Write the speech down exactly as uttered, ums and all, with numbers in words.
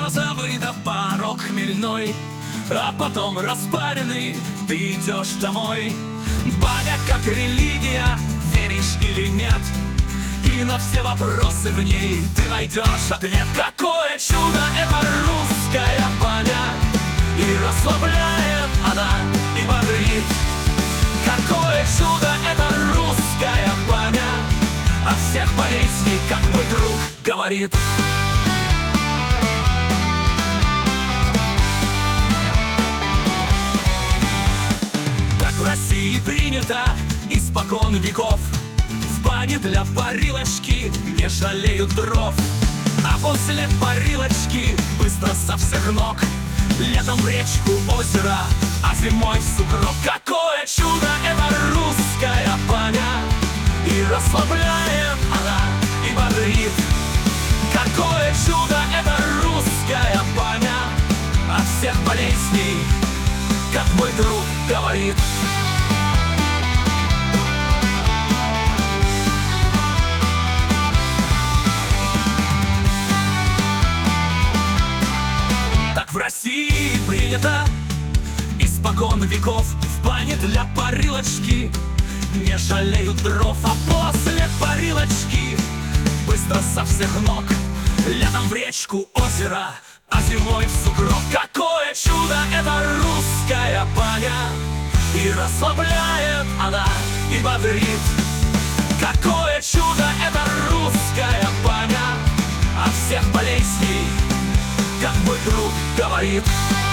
березовый да порог хмельной, а потом распаренный ты идешь домой. Баня как религия, веришь или нет, и на все вопросы в ней ты найдешь ответ. Какое чудо это русская баня, и расслабляет она, и бодрит. Какое чудо это русская баня, от всех болезней, как мой друг говорит. Так в России принято испокон веков, в бане для парилочки не жалеют дров. А после парилочки быстро со всех ног, летом в речку, озеро, а зимой в сугроб. Какое чудо это русская баня, и расслабляет она, и бодрит. Какое чудо это русская баня, от всех болезней, как мой друг говорит. В России принято испокон веков, в бане для парилочки не жалеют дров. А после парилочки быстро со всех ног, летом в речку, озеро, а зимой в сугроб. Какое чудо это русская баня, и расслабляет она, и бодрит. Какое чудо это русская баня, от всех болезней, как мой друг говорит.